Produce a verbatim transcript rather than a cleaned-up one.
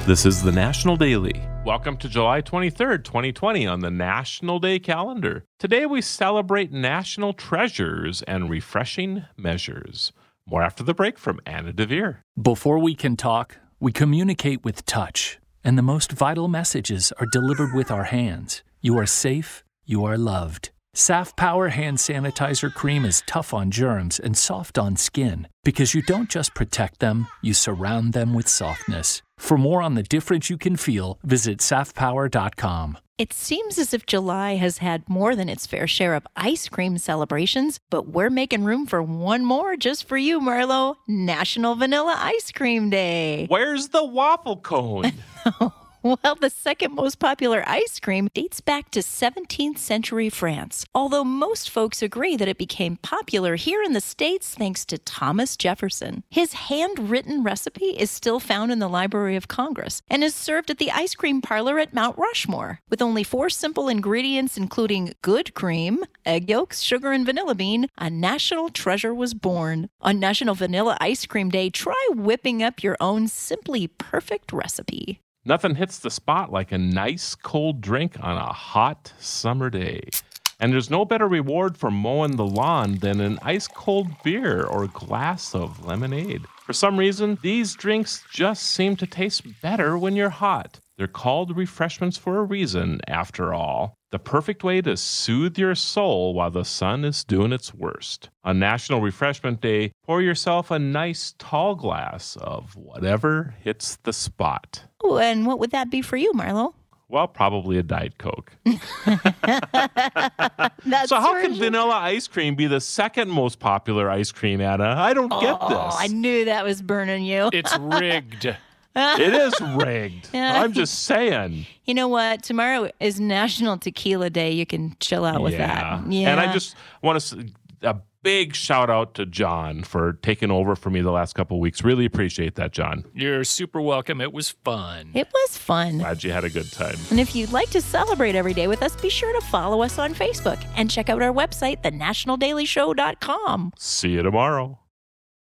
This is the National Daily. Welcome to July twenty-third, twenty twenty on the National Day calendar. Today we celebrate national treasures and refreshing measures. More after the break from Anna DeVere. Before we can talk, we communicate with touch, and the most vital messages are delivered with our hands. You are safe, you are loved. S A F Power Hand Sanitizer Cream is tough on germs and soft on skin because you don't just protect them, you surround them with softness. For more on the difference you can feel, visit S A F power dot com. It seems as if July has had more than its fair share of ice cream celebrations, but we're making room for one more just for you, Marlo. National Vanilla Ice Cream Day. Where's the waffle cone? Well, the second most popular ice cream dates back to seventeenth century France, although most folks agree that it became popular here in the States thanks to Thomas Jefferson. His handwritten recipe is still found in the Library of Congress and is served at the ice cream parlor at Mount Rushmore. With only four simple ingredients, including good cream, egg yolks, sugar, and vanilla bean, a national treasure was born. On National Vanilla Ice Cream Day, try whipping up your own simply perfect recipe. Nothing hits the spot like a nice cold drink on a hot summer day. And there's no better reward for mowing the lawn than an ice cold beer or glass of lemonade. For some reason, these drinks just seem to taste better when you're hot. They're called refreshments for a reason, after all. The perfect way to soothe your soul while the sun is doing its worst. On National Refreshment Day, pour yourself a nice tall glass of whatever hits the spot. Oh, and what would that be for you, Marlo? Well, probably a Diet Coke. That's so how for can you. vanilla ice cream be the second most popular ice cream, Anna? I don't get Oh, this. I knew that was burning you. It's rigged. It is rigged. Yeah. I'm just saying. You know what? Tomorrow is National Tequila Day. You can chill out with yeah. that. Yeah. And I just want to a big shout out to John for taking over for me the last couple of weeks. Really appreciate that, John. You're super welcome. It was fun. It was fun. Glad you had a good time. And if you'd like to celebrate every day with us, be sure to follow us on Facebook and check out our website, the national daily show dot com. See you tomorrow.